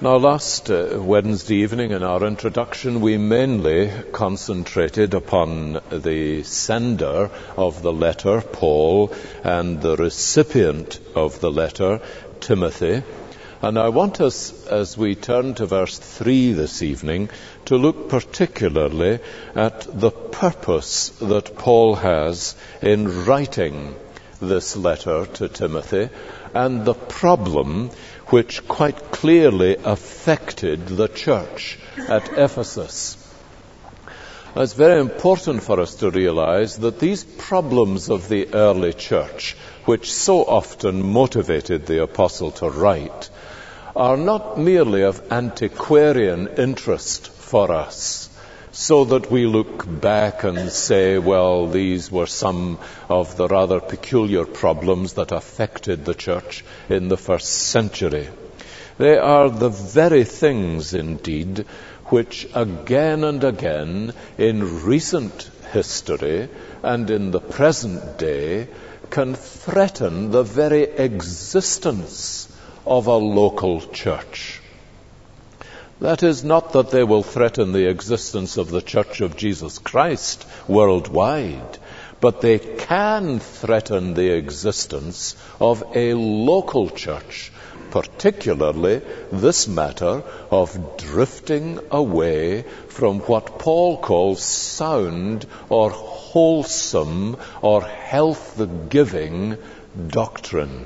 Now, last Wednesday evening in our introduction, we mainly concentrated upon the sender of the letter, Paul, and the recipient of the letter, Timothy. And I want us, as we turn to verse 3 this evening, to look particularly at the purpose that Paul has in writing this letter to Timothy and the problem which quite clearly affected the church at Ephesus. It's very important for us to realize that these problems of the early church, which so often motivated the apostle to write, are not merely of antiquarian interest for us, so that we look back and say, well, these were some of the rather peculiar problems that affected the church in the first century. They are the very things, indeed, which again and again in recent history and in the present day can threaten the very existence of a local church. That is not that they will threaten the existence of the Church of Jesus Christ worldwide, but they can threaten the existence of a local church, particularly this matter of drifting away from what Paul calls sound or wholesome or health-giving doctrine.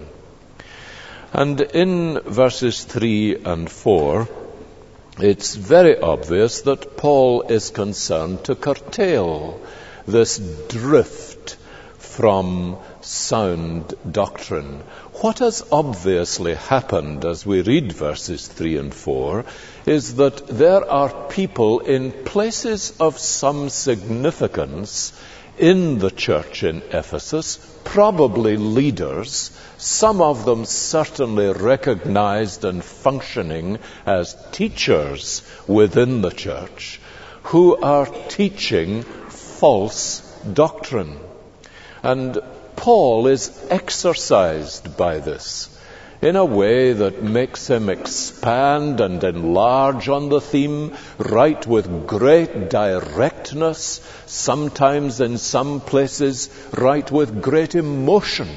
And in verses 3 and 4, it's very obvious that Paul is concerned to curtail this drift from sound doctrine. What has obviously happened as we read verses 3 and 4 is that there are people in places of some significance in the church in Ephesus, probably leaders, some of them certainly recognized and functioning as teachers within the church, who are teaching false doctrine. And Paul is exercised by this in a way that makes him expand and enlarge on the theme, write with great directness, sometimes in some places write with great emotion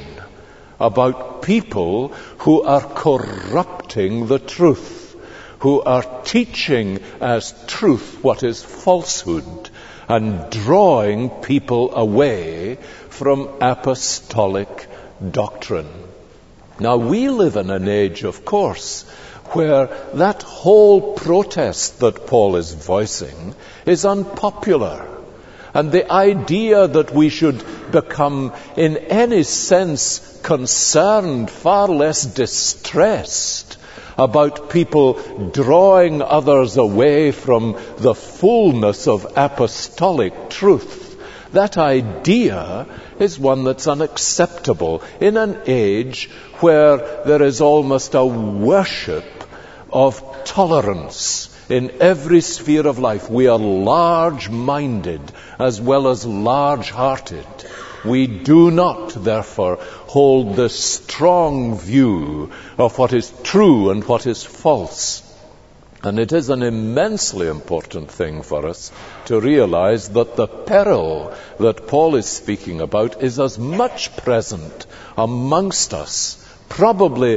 about people who are corrupting the truth, who are teaching as truth what is falsehood, and drawing people away from apostolic doctrine. Now, we live in an age, of course, where that whole protest that Paul is voicing is unpopular. And the idea that we should become, in any sense, concerned, far less distressed about people drawing others away from the fullness of apostolic truth, that idea is one that's unacceptable in an age where there is almost a worship of tolerance in every sphere of life. We are large-minded as well as large-hearted. We do not, therefore, hold the strong view of what is true and what is false. And it is an immensely important thing for us to realize that the peril that Paul is speaking about is as much present amongst us, probably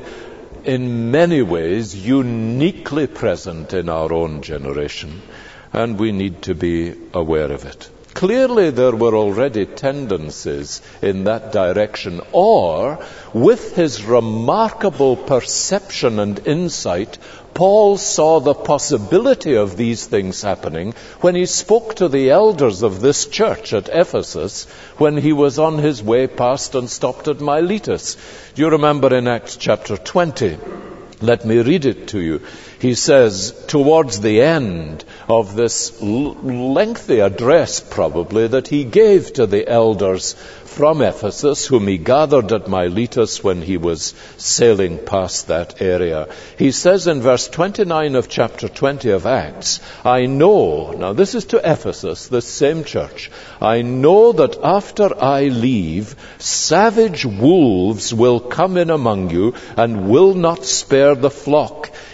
in many ways uniquely present in our own generation, and we need to be aware of it. Clearly there were already tendencies in that direction, or with his remarkable perception and insight, Paul saw the possibility of these things happening when he spoke to the elders of this church at Ephesus when he was on his way past and stopped at Miletus. Do you remember in Acts chapter 20? Let me read it to you. He says, towards the end of this lengthy address, probably, that he gave to the elders from Ephesus, whom he gathered at Miletus when he was sailing past that area. He says in verse 29 of chapter 20 of Acts, I know, now this is to Ephesus, this same church, I know that after I leave, savage wolves will come in among you and will not spare the flock.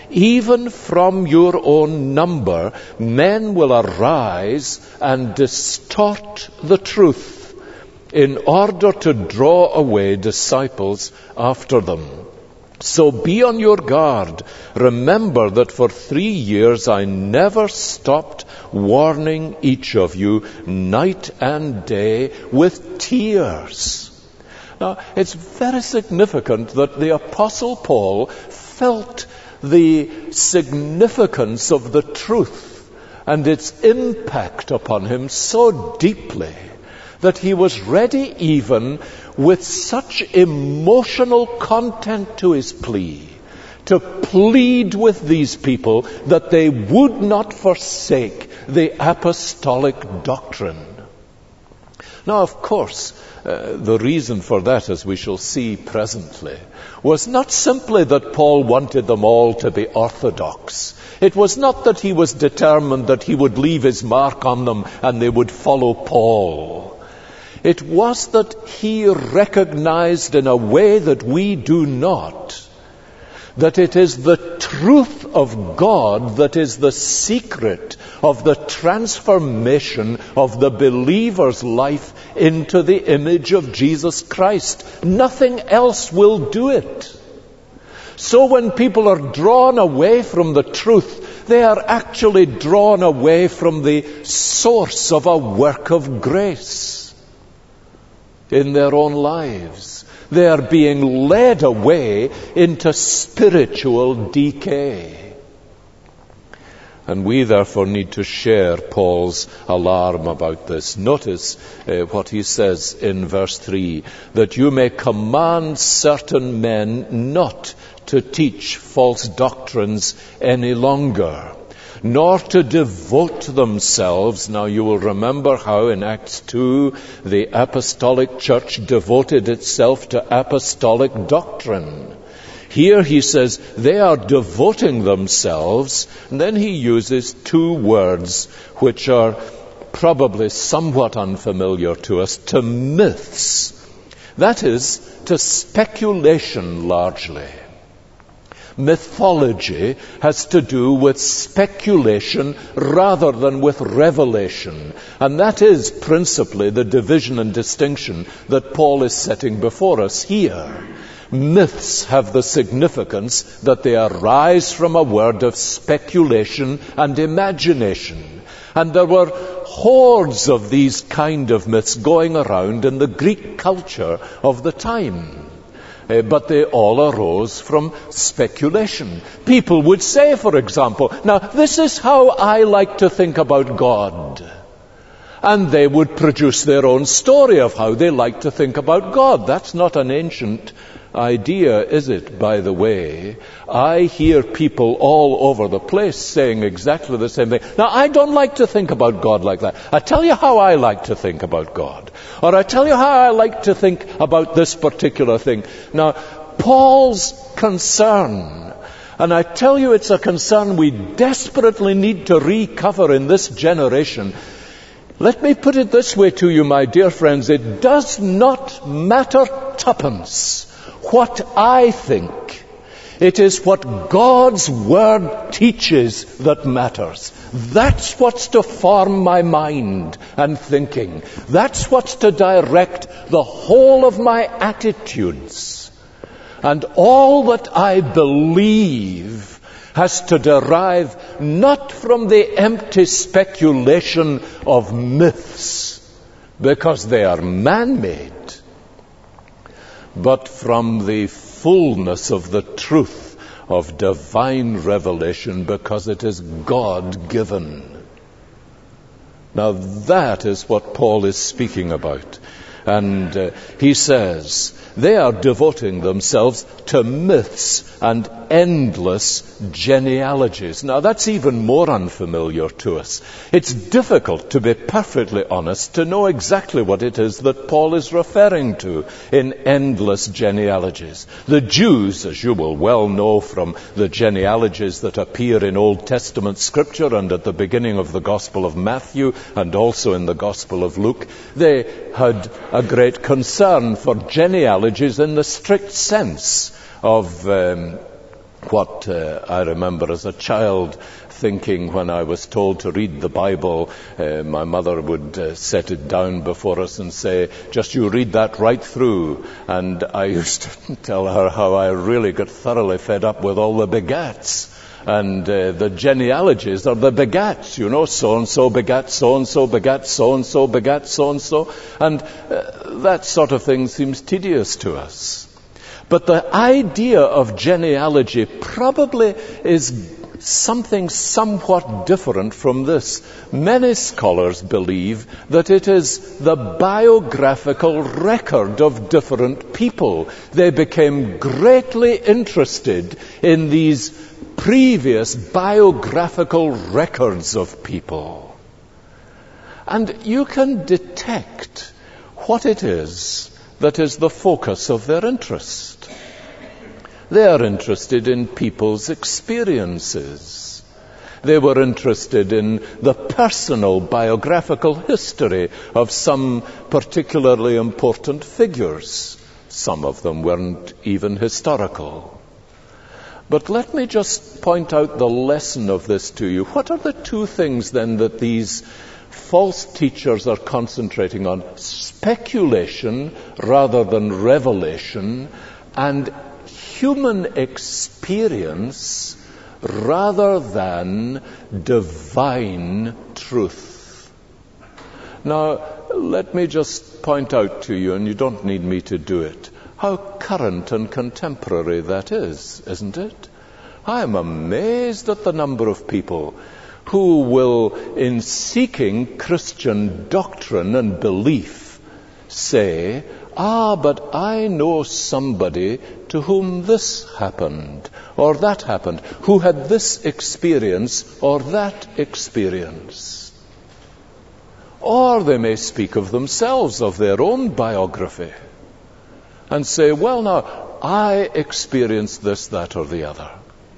even from your own number, men will arise and distort the truth in order to draw away disciples after them. So be on your guard. Remember that for 3 years I never stopped warning each of you night and day with tears. Now, it's very significant that the Apostle Paul felt the significance of the truth and its impact upon him so deeply that he was ready, even with such emotional content to his plea, to plead with these people that they would not forsake the apostolic doctrine. Now, of course, the reason for that, as we shall see presently, was not simply that Paul wanted them all to be orthodox. It was not that he was determined that he would leave his mark on them and they would follow Paul. It was that he recognized in a way that we do not, that it is the truth of God that is the secret of the transformation of the believer's life into the image of Jesus Christ. Nothing else will do it. So when people are drawn away from the truth, they are actually drawn away from the source of a work of grace in their own lives. They are being led away into spiritual decay. And we therefore need to share Paul's alarm about this. Notice what he says in verse 3, that you may command certain men not to teach false doctrines any longer, nor to devote themselves. Now you will remember how in Acts 2 the apostolic church devoted itself to apostolic doctrine. Here he says they are devoting themselves, and then he uses 2 words which are probably somewhat unfamiliar to us, to myths. That is, to speculation largely. Mythology has to do with speculation rather than with revelation. And that is principally the division and distinction that Paul is setting before us here. Myths have the significance that they arise from a word of speculation and imagination. And there were hordes of these kind of myths going around in the Greek culture of the time. But they all arose from speculation. People would say, for example, now this is how I like to think about God. And they would produce their own story of how they like to think about God. That's not an ancient idea, is it, by the way? I hear people all over the place saying exactly the same thing. Now, I don't like to think about God like that. I tell you how I like to think about God. Or I tell you how I like to think about this particular thing. Now, Paul's concern, and I tell you it's a concern we desperately need to recover in this generation. Let me put it this way to you, my dear friends. It does not matter tuppence what I think. It is what God's Word teaches that matters. That's what's to form my mind and thinking. That's what's to direct the whole of my attitudes. And all that I believe has to derive not from the empty speculation of myths, because they are man-made, but from the fullness of the truth of divine revelation, because it is God-given. Now that is what Paul is speaking about. And he says they are devoting themselves to myths and endless genealogies. Now that's even more unfamiliar to us. It's difficult, to be perfectly honest, to know exactly what it is that Paul is referring to in endless genealogies. The Jews, as you will well know from the genealogies that appear in Old Testament scripture and at the beginning of the Gospel of Matthew and also in the Gospel of Luke, they had a great concern for genealogies in the strict sense of what I remember as a child thinking when I was told to read the Bible. My mother would set it down before us and say, just you read that right through. And I used to tell her how I really got thoroughly fed up with all the begats. And the genealogies are the begats, you know, so-and-so begat, so-and-so begat, so-and-so begat, so-and-so. And that sort of thing seems tedious to us. But the idea of genealogy probably is something somewhat different from this. Many scholars believe that it is the biographical record of different people. They became greatly interested in these previous biographical records of people. And you can detect what it is that is the focus of their interest. They are interested in people's experiences. They were interested in the personal biographical history of some particularly important figures. Some of them weren't even historical. But let me just point out the lesson of this to you. What are the two things then that these false teachers are concentrating on? Speculation rather than revelation, and human experience rather than divine truth. Now, let me just point out to you, and you don't need me to do it, how current and contemporary that is, isn't it? I am amazed at the number of people who will, in seeking Christian doctrine and belief, say, but I know somebody to whom this happened, or that happened, who had this experience or that experience. Or they may speak of themselves, of their own biography, and say, well, now, I experienced this, that, or the other.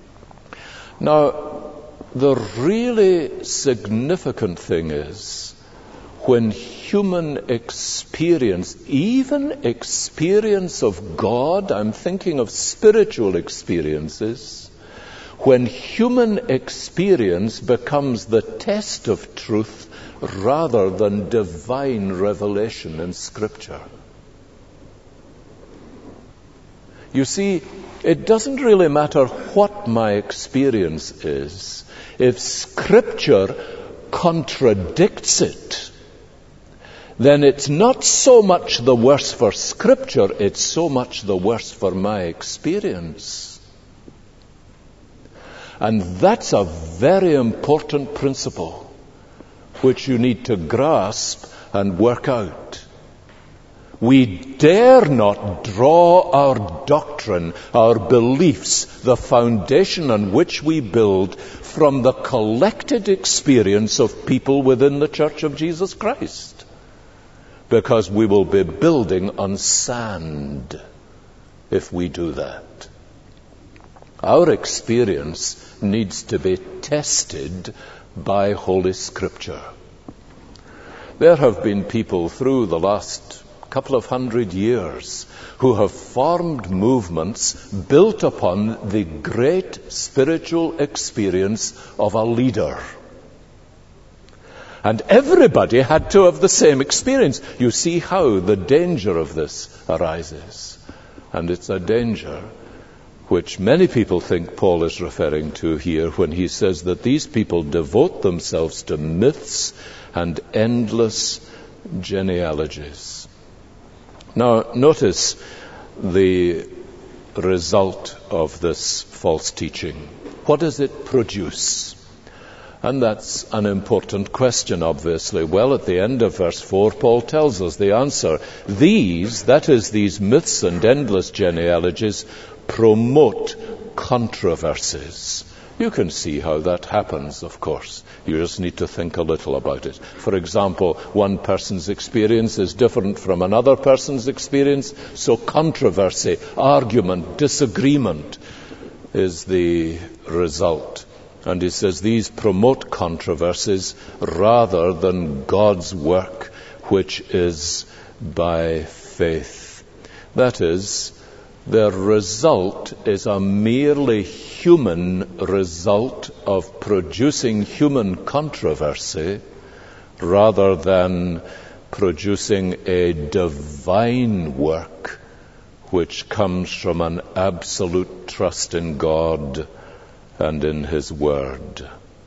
Now, the really significant thing is when human experience, even experience of God, I'm thinking of spiritual experiences, when human experience becomes the test of truth rather than divine revelation in Scripture. You see, it doesn't really matter what my experience is. If Scripture contradicts it, then it's not so much the worse for Scripture, it's so much the worse for my experience. And that's a very important principle which you need to grasp and work out. We dare not draw our doctrine, our beliefs, the foundation on which we build, from the collected experience of people within the Church of Jesus Christ. Because we will be building on sand if we do that. Our experience needs to be tested by Holy Scripture. There have been people through the last couple of 100 years who have formed movements built upon the great spiritual experience of a leader. And everybody had to have the same experience. You see how the danger of this arises. And it's a danger which many people think Paul is referring to here when he says that these people devote themselves to myths and endless genealogies. Now, notice the result of this false teaching. What does it produce? And that's an important question, obviously. Well, at the end of verse 4, Paul tells us the answer. These, that is, these myths and endless genealogies, promote controversies. You can see how that happens, of course. You just need to think a little about it. For example, one person's experience is different from another person's experience, so controversy, argument, disagreement is the result. And he says these promote controversies rather than God's work, which is by faith. That is, Their result is a merely human result of producing human controversy rather than producing a divine work which comes from an absolute trust in God and in His Word.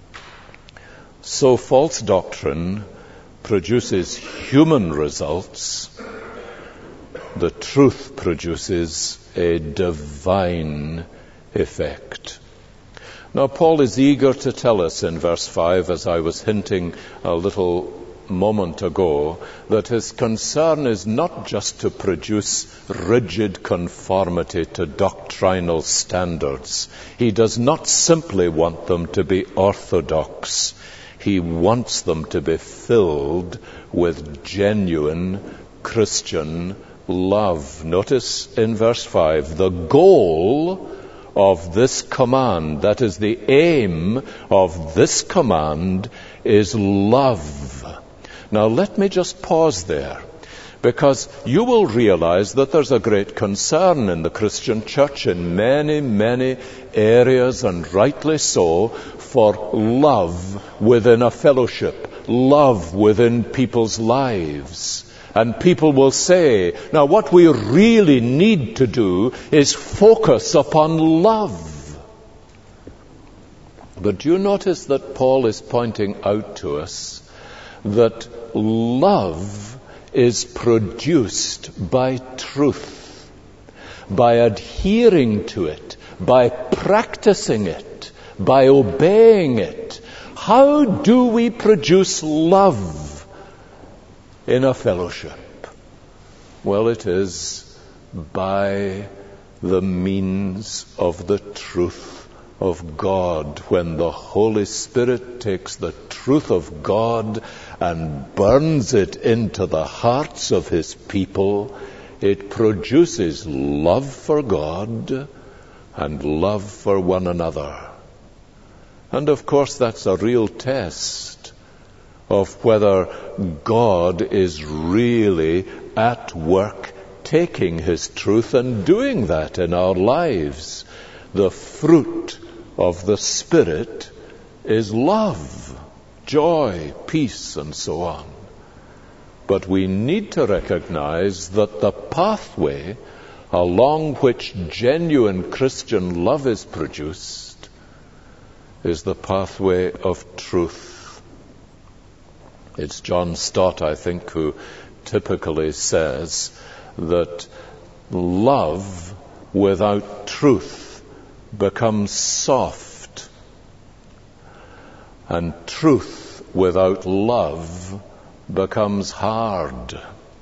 So false doctrine produces human results. The truth produces a divine effect. Now, Paul is eager to tell us in verse 5, as I was hinting a little moment ago, that his concern is not just to produce rigid conformity to doctrinal standards. He does not simply want them to be orthodox. He wants them to be filled with genuine Christian love. Notice in verse 5, the goal of this command, that is the aim of this command, is love. Now let me just pause there, because you will realize that there's a great concern in the Christian church in many, many areas, and rightly so, for love within a fellowship, love within people's lives. And people will say, now what we really need to do is focus upon love. But do you notice that Paul is pointing out to us that love is produced by truth, by adhering to it, by practicing it, by obeying it. How do we produce love in a fellowship? Well, it is by the means of the truth of God. When the Holy Spirit takes the truth of God and burns it into the hearts of His people, it produces love for God and love for one another. And of course that's a real test of whether God is really at work taking His truth and doing that in our lives. The fruit of the Spirit is love, joy, peace, and so on. But we need to recognize that the pathway along which genuine Christian love is produced is the pathway of truth. It's John Stott, I think, who typically says that love without truth becomes soft, and truth without love becomes hard.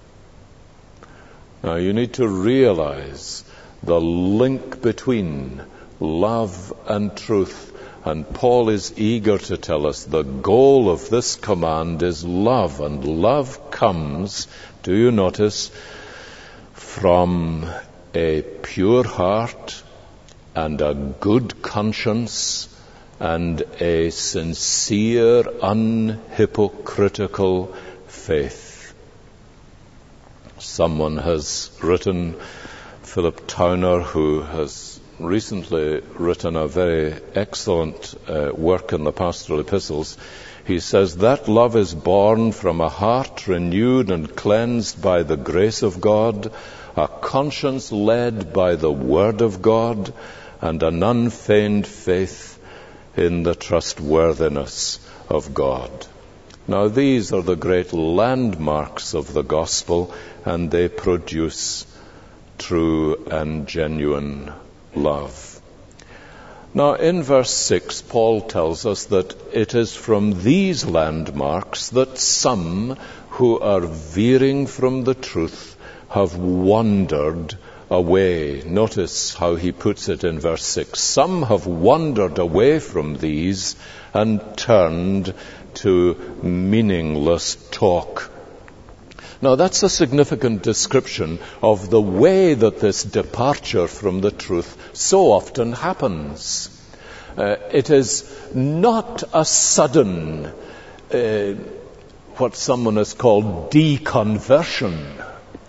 Now you need to realize the link between love and truth. And Paul is eager to tell us the goal of this command is love. And love comes, do you notice, from a pure heart and a good conscience and a sincere, unhypocritical faith. Someone has written, Philip Towner, who has recently written a very excellent work in the Pastoral Epistles. He says that love is born from a heart renewed and cleansed by the grace of God, a conscience led by the Word of God, and an unfeigned faith in the trustworthiness of God. Now these are the great landmarks of the gospel, and they produce true and genuine love. Now in verse 6, Paul tells us that it is from these landmarks that some who are veering from the truth have wandered away. Notice how he puts it in verse 6. Some have wandered away from these and turned to meaningless talk. Now that's a significant description of the way that this departure from the truth so often happens. It is not a sudden, what someone has called deconversion.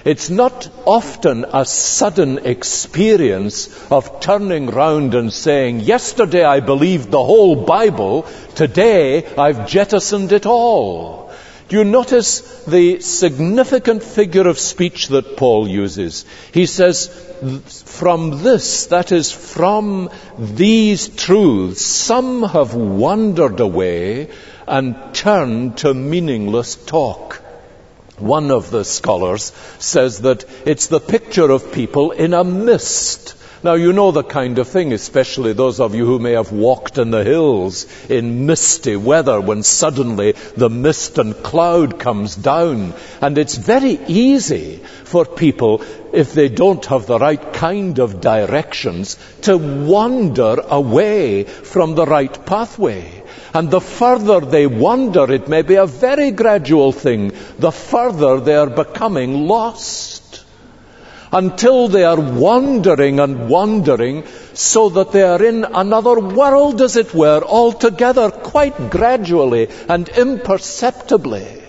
It's not often a sudden experience of turning round and saying, yesterday I believed the whole Bible, today I've jettisoned it all. Do you notice the significant figure of speech that Paul uses? He says, from this, that is, from these truths, some have wandered away and turned to meaningless talk. One of the scholars says that it's the picture of people in a mist. Now, you know the kind of thing, especially those of you who may have walked in the hills in misty weather when suddenly the mist and cloud comes down. And it's very easy for people, if they don't have the right kind of directions, to wander away from the right pathway. And the further they wander, it may be a very gradual thing, the further they are becoming lost. Until they are wandering and wandering, so that they are in another world, as it were, altogether, quite gradually and imperceptibly.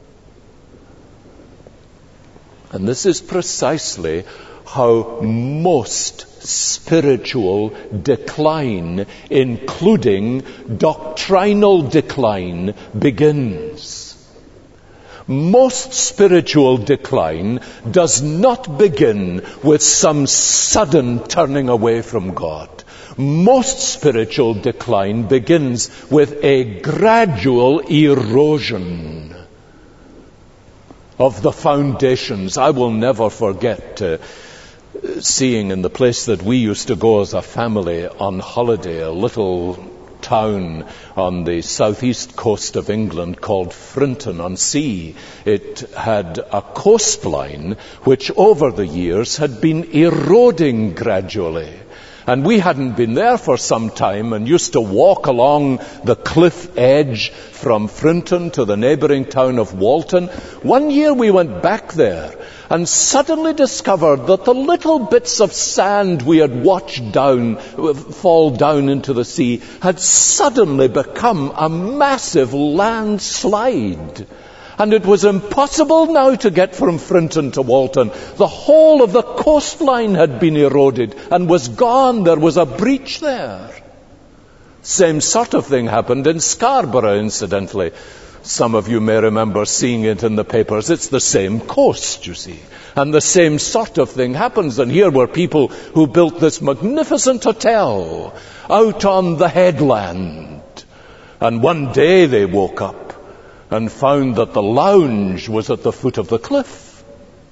And this is precisely how most spiritual decline, including doctrinal decline, begins. Most spiritual decline does not begin with some sudden turning away from God. Most spiritual decline begins with a gradual erosion of the foundations. I will never forget seeing in the place that we used to go as a family on holiday, a little town on the southeast coast of England called Frinton-on-Sea. It had a coastline which over the years had been eroding gradually. And we hadn't been there for some time and used to walk along the cliff edge from Frinton to the neighbouring town of Walton. One year we went back there and suddenly discovered that the little bits of sand we had watched fall down into the sea had suddenly become a massive landslide. And it was impossible now to get from Frinton to Walton. The whole of the coastline had been eroded and was gone. There was a breach there. Same sort of thing happened in Scarborough, incidentally. Some of you may remember seeing it in the papers. It's the same coast, you see. And the same sort of thing happens. And here were people who built this magnificent hotel out on the headland. And one day they woke up and found that the lounge was at the foot of the cliff.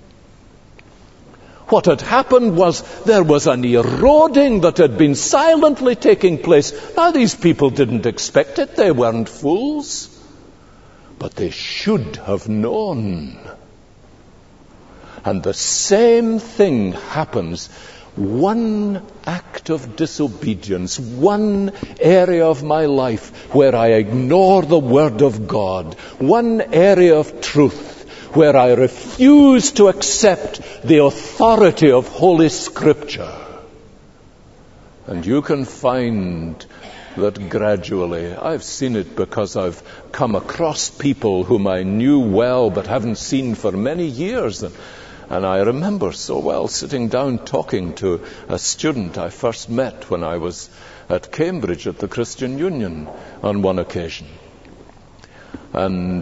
What had happened was there was an eroding that had been silently taking place. Now, these people didn't expect it. They weren't fools. But they should have known. And the same thing happens. One act of disobedience, one area of my life where I ignore the Word of God, one area of truth where I refuse to accept the authority of Holy Scripture. And you can find that gradually, I've seen it because I've come across people whom I knew well but haven't seen for many years. And I remember so well sitting down talking to a student I first met when I was at Cambridge at the Christian Union on one occasion. And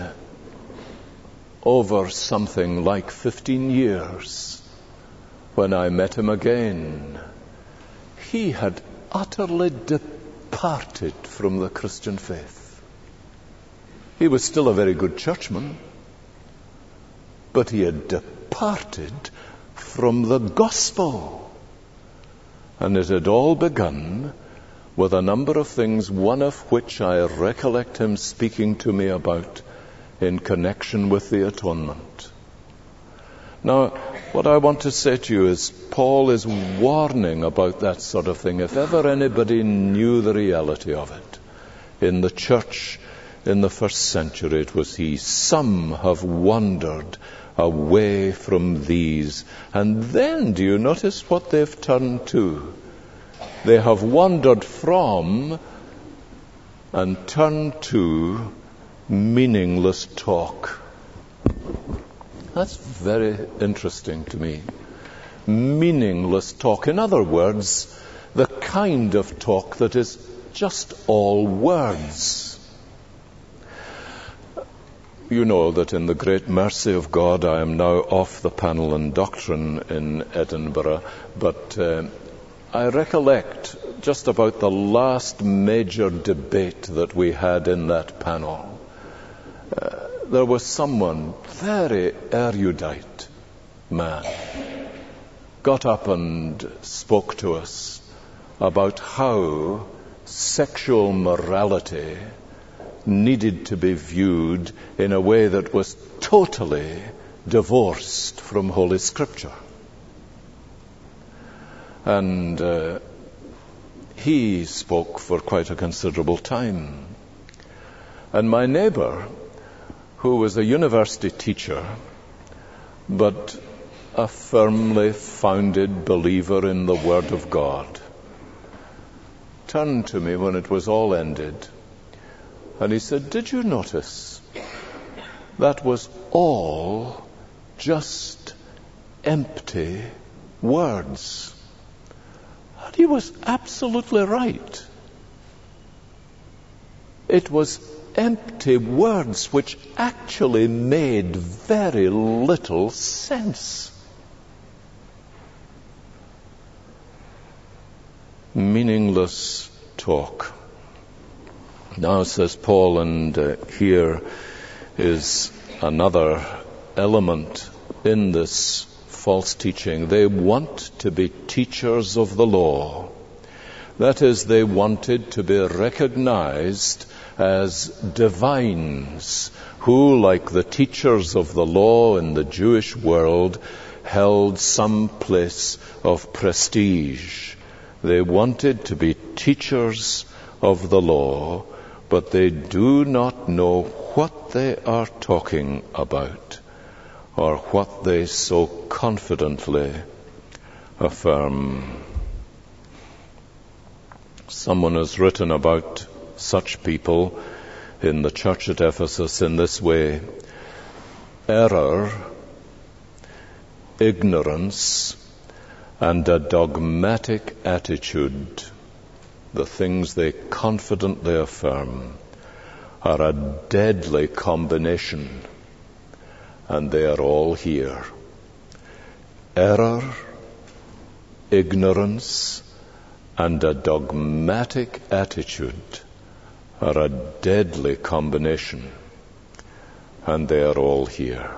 over something like 15 years, when I met him again, he had utterly departed from the Christian faith. He was still a very good churchman, but he had departed from the gospel. And it had all begun with a number of things, one of which I recollect him speaking to me about in connection with the atonement. Now, what I want to say to you is Paul is warning about that sort of thing. If ever anybody knew the reality of it, in the church in the first century, it was he. Some have wandered away from these. And then, do you notice what they've turned to? They have wandered from and turned to meaningless talk. That's very interesting to me. Meaningless talk. In other words, the kind of talk that is just all words. You know that in the great mercy of God, I am now off the panel on doctrine in Edinburgh, but I recollect just about the last major debate that we had in that panel. There was someone, very erudite man, got up and spoke to us about how sexual morality needed to be viewed in a way that was totally divorced from Holy Scripture. And he spoke for quite a considerable time. And my neighbor, who was a university teacher, but a firmly founded believer in the Word of God, turned to me when it was all ended, and he said, "Did you notice that was all just empty words?" And he was absolutely right. It was empty words which actually made very little sense. Meaningless talk. Now, says Paul, and here is another element in this false teaching. They want to be teachers of the law. That is, they wanted to be recognized as divines who, like the teachers of the law in the Jewish world, held some place of prestige. They wanted to be teachers of the law, but they do not know what they are talking about or what they so confidently affirm. Someone has written about such people in the church at Ephesus in this way: error, ignorance, and a dogmatic attitude, the things they confidently affirm, are a deadly combination, and they are all here. Error, ignorance, and a dogmatic attitude are a deadly combination, and they are all here.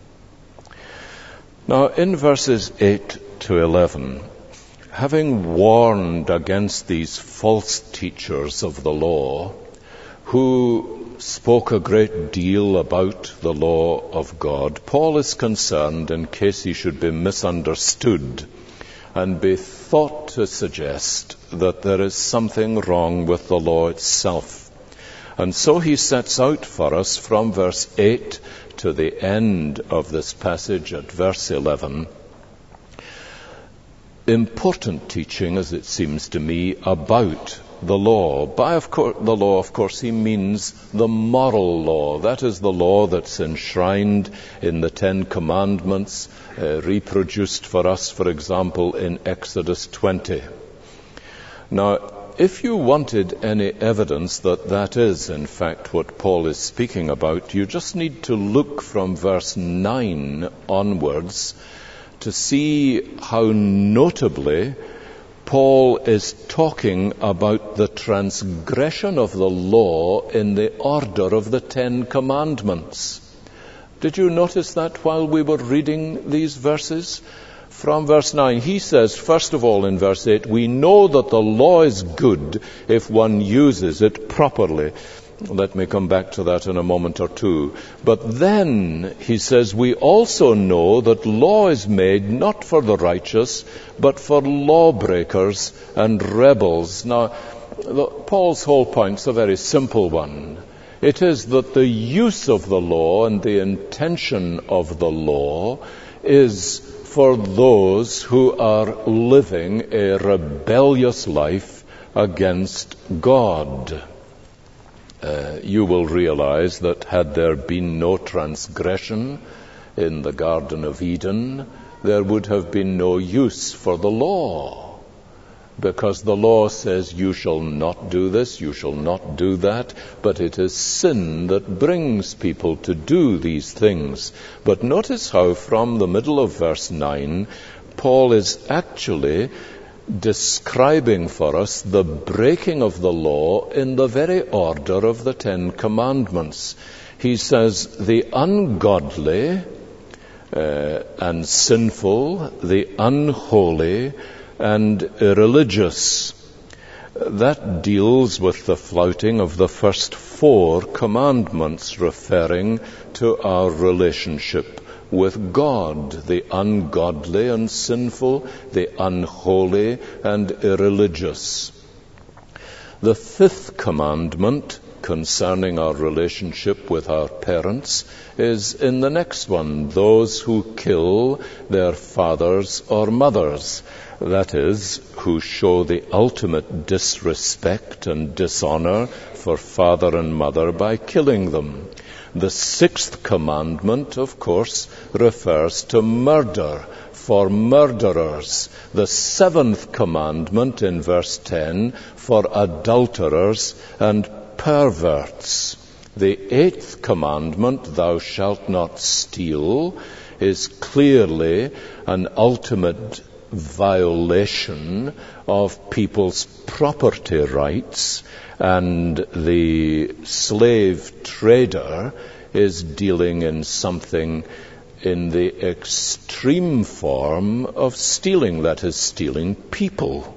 Now, in verses 8 to 11, having warned against these false teachers of the law, who spoke a great deal about the law of God, Paul is concerned in case he should be misunderstood and be thought to suggest that there is something wrong with the law itself. And so he sets out for us from verse 8 to the end of this passage at verse 11, important teaching, as it seems to me, about the law. By the law, of course, he means the moral law. That is the law that's enshrined in the Ten Commandments, reproduced for us, for example, in Exodus 20. Now, if you wanted any evidence that that is, in fact, what Paul is speaking about, you just need to look from verse 9 onwards to see how notably Paul is talking about the transgression of the law in the order of the Ten Commandments. Did you notice that while we were reading these verses? From verse 9, he says, first of all in verse 8, we know that the law is good if one uses it properly. Let me come back to that in a moment or two. But then, he says, we also know that law is made not for the righteous, but for lawbreakers and rebels. Now, Paul's whole point's a very simple one. It is that the use of the law and the intention of the law is for those who are living a rebellious life against God. You will realize that had there been no transgression in the Garden of Eden, there would have been no use for the law, because the law says you shall not do this, you shall not do that, but it is sin that brings people to do these things. But notice how from the middle of verse 9, Paul is actually describing for us the breaking of the law in the very order of the Ten Commandments. He says, the ungodly and sinful, the unholy and irreligious. That deals with the flouting of the first 4 commandments, referring to our relationship with God, the ungodly and sinful, the unholy and irreligious. The 5th commandment concerning our relationship with our parents is in the next one: those who kill their fathers or mothers, that is, who show the ultimate disrespect and dishonor for father and mother by killing them. The 6th commandment, of course, refers to murder, for murderers. The 7th commandment in verse 10 for adulterers and perverts. The 8th commandment, thou shalt not steal, is clearly an ultimate violation of people's property rights, and the slave trader is dealing in something in the extreme form of stealing, that is, stealing people.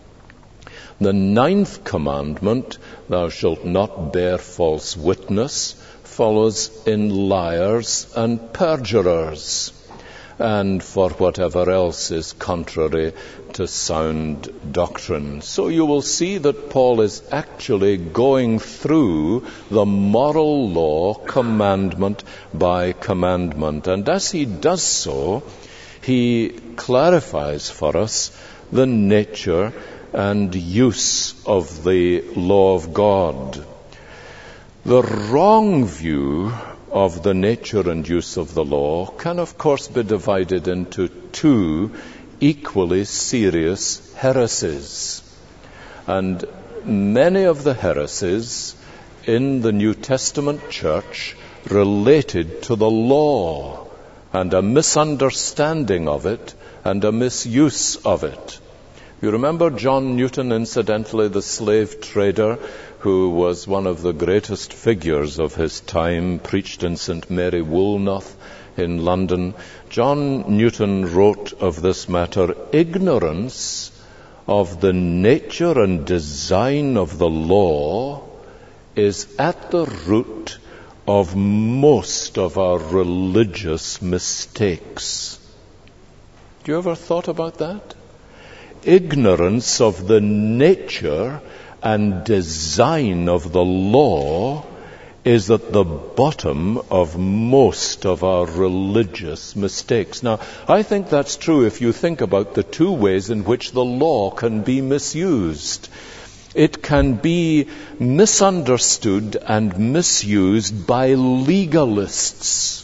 The 9th commandment, thou shalt not bear false witness, follows in liars and perjurers, and for whatever else is contrary to sound doctrine. So you will see that Paul is actually going through the moral law commandment by commandment. And as he does so, he clarifies for us the nature and use of the law of God. The wrong view of the nature and use of the law can, of course, be divided into 2 equally serious heresies. And many of the heresies in the New Testament church related to the law and a misunderstanding of it and a misuse of it. You remember John Newton, incidentally, the slave trader, who was one of the greatest figures of his time, preached in St. Mary Woolnoth in London. John Newton wrote of this matter, ignorance of the nature and design of the law is at the root of most of our religious mistakes. Do you ever thought about that? Ignorance of the nature and design of the law is at the bottom of most of our religious mistakes. Now, I think that's true if you think about the 2 ways in which the law can be misused. It can be misunderstood and misused by legalists.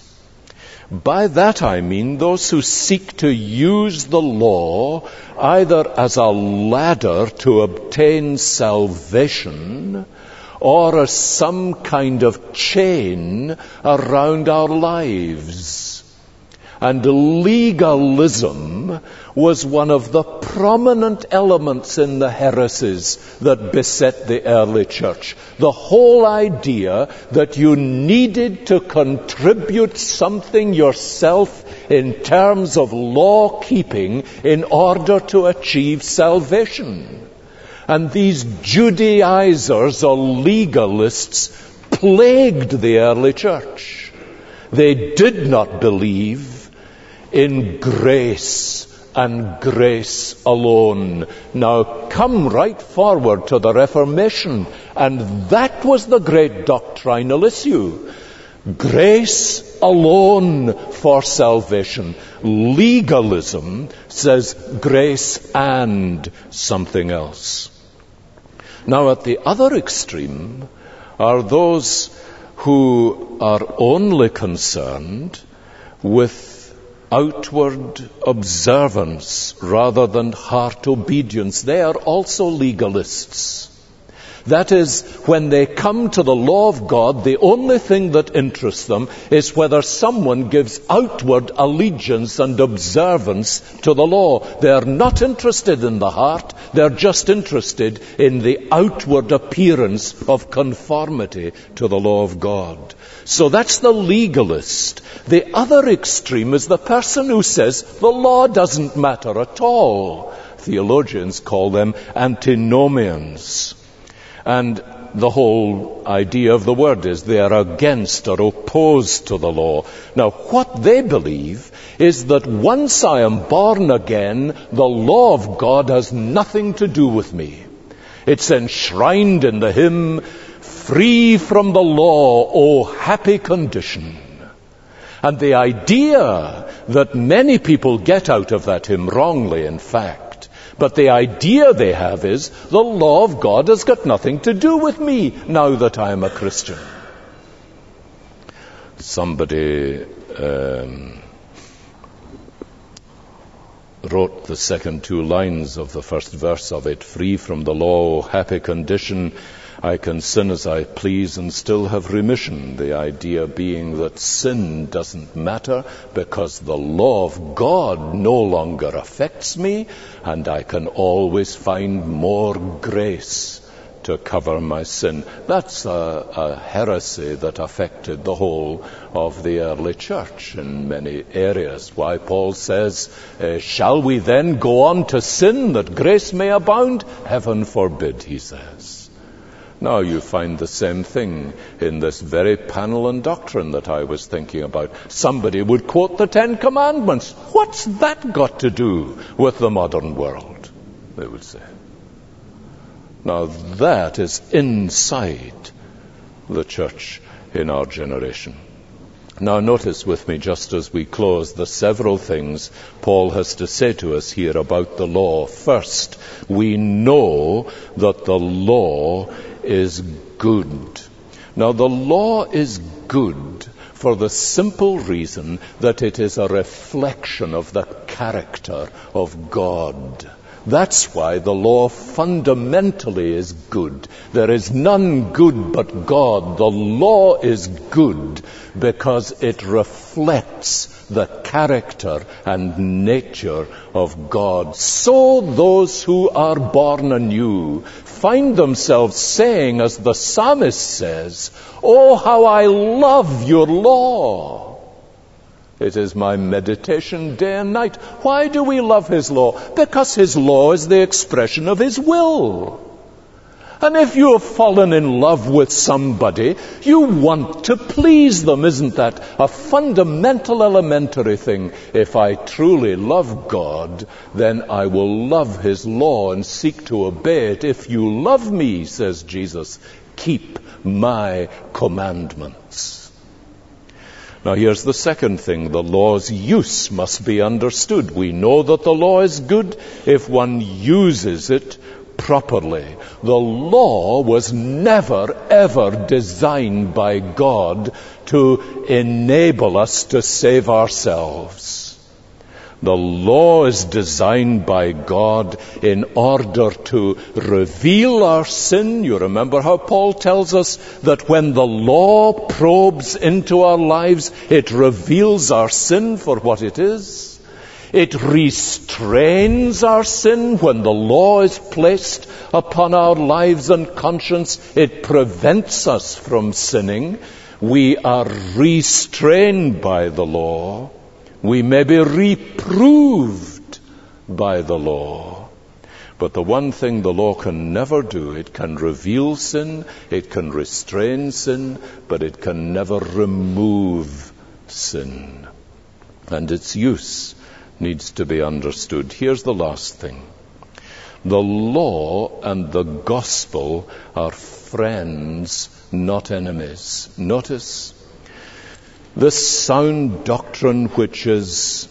By that I mean those who seek to use the law either as a ladder to obtain salvation or as some kind of chain around our lives. And legalism was one of the prominent elements in the heresies that beset the early church. The whole idea that you needed to contribute something yourself in terms of law keeping in order to achieve salvation. And these Judaizers or legalists plagued the early church. They did not believe in grace and grace alone. Now come right forward to the Reformation, and that was the great doctrinal issue. Grace alone for salvation. Legalism says grace and something else. Now at the other extreme are those who are only concerned with outward observance rather than heart obedience, they are also legalists. That is, when they come to the law of God, the only thing that interests them is whether someone gives outward allegiance and observance to the law. They are not interested in the heart. They're just interested in the outward appearance of conformity to the law of God. So that's the legalist. The other extreme is the person who says the law doesn't matter at all. Theologians call them antinomians. And the whole idea of the word is they are against or opposed to the law. Now, what they believe is that once I am born again, the law of God has nothing to do with me. It's enshrined in the hymn, "Free from the law, O happy condition." And the idea that many people get out of that hymn, wrongly in fact, but the idea they have is the law of God has got nothing to do with me now that I am a Christian. Somebody wrote the second two lines of the first verse of it, "Free from the law, happy condition, I can sin as I please and still have remission." The idea being that sin doesn't matter because the law of God no longer affects me and I can always find more grace to cover my sin. That's a heresy that affected the whole of the early church in many areas. Why Paul says, "Shall we then go on to sin that grace may abound?" Heaven forbid, he says. Now you find the same thing in this very panel and doctrine that I was thinking about. Somebody would quote the Ten Commandments. What's that got to do with the modern world? They would say. Now that is inside the church in our generation. Now notice with me, just as we close, the several things Paul has to say to us here about the law. First, we know that the law is good. Now the law is good for the simple reason that it is a reflection of the character of God. That's why the law fundamentally is good. There is none good but God. The law is good because it reflects the character and nature of God. So those who are born anew find themselves saying, as the psalmist says, "Oh, how I love your law. It is my meditation day and night." Why do we love his law? Because his law is the expression of his will. And if you have fallen in love with somebody, you want to please them. Isn't that a fundamental, elementary thing? If I truly love God, then I will love his law and seek to obey it. If you love me, says Jesus, keep my commandments. Now here's the second thing. The law's use must be understood. We know that the law is good if one uses it properly. The law was never, ever designed by God to enable us to save ourselves. The law is designed by God in order to reveal our sin. You remember how Paul tells us that when the law probes into our lives, it reveals our sin for what it is. It restrains our sin when the law is placed upon our lives and conscience. It prevents us from sinning. We are restrained by the law. We may be reproved by the law. But the one thing the law can never do, it can reveal sin, it can restrain sin, but it can never remove sin. And its use needs to be understood. Here's the last thing. The law and the gospel are friends, not enemies. Notice, this sound doctrine, which is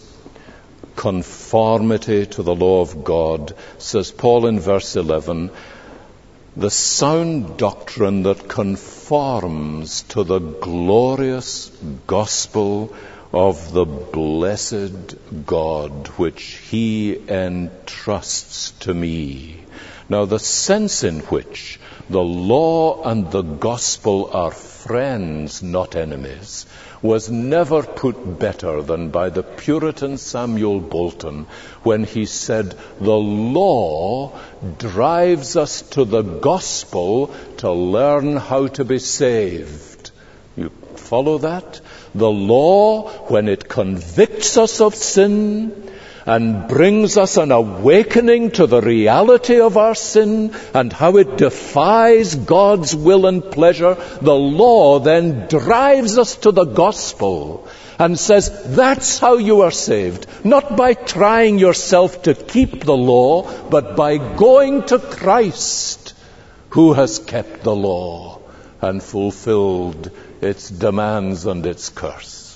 conformity to the law of God, says Paul in verse 11, the sound doctrine that conforms to the glorious gospel of the blessed God which he entrusts to me. Now, the sense in which the law and the gospel are friends, not enemies, was never put better than by the Puritan Samuel Bolton when he said, the law drives us to the gospel to learn how to be saved. You follow that? The law, when it convicts us of sin and brings us an awakening to the reality of our sin and how it defies God's will and pleasure, the law then drives us to the gospel and says, that's how you are saved. Not by trying yourself to keep the law, but by going to Christ, who has kept the law and fulfilled its demands and its curse.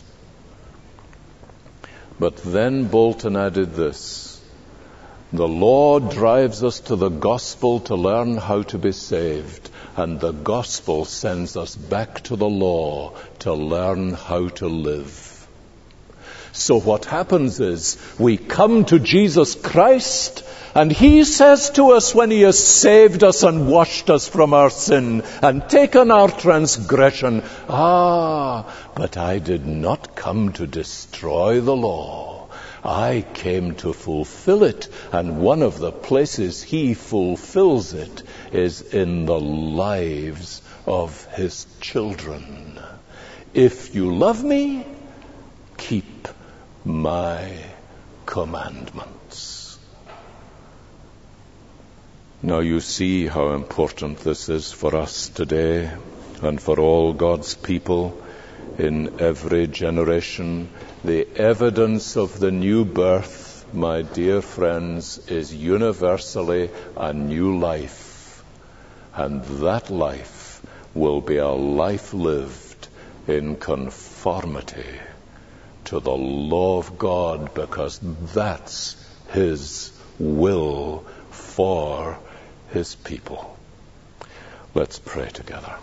But then Bolton added this: the law drives us to the gospel to learn how to be saved, and the gospel sends us back to the law to learn how to live. So what happens is, we come to Jesus Christ, and he says to us when he has saved us and washed us from our sin and taken our transgression, but I did not come to destroy the law. I came to fulfill it, and one of the places he fulfills it is in the lives of his children. If you love me, keep my commandments. Now you see how important this is for us today and for all God's people in every generation. The evidence of the new birth, my dear friends, is universally a new life. And that life will be a life lived in conformity to the law of God, because that's his will for his people. Let's pray together.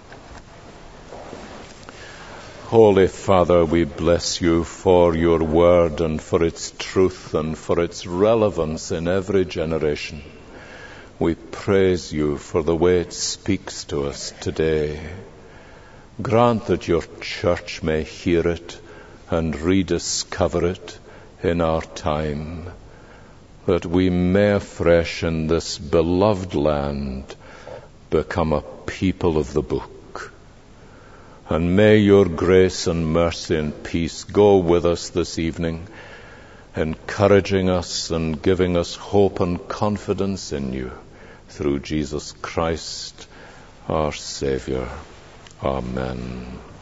Holy Father, we bless you for your word and for its truth and for its relevance in every generation. We praise you for the way it speaks to us today. Grant that your church may hear it and rediscover it in our time, that we may afresh in this beloved land become a people of the book. And may your grace and mercy and peace go with us this evening, encouraging us and giving us hope and confidence in you, through Jesus Christ, our Savior. Amen.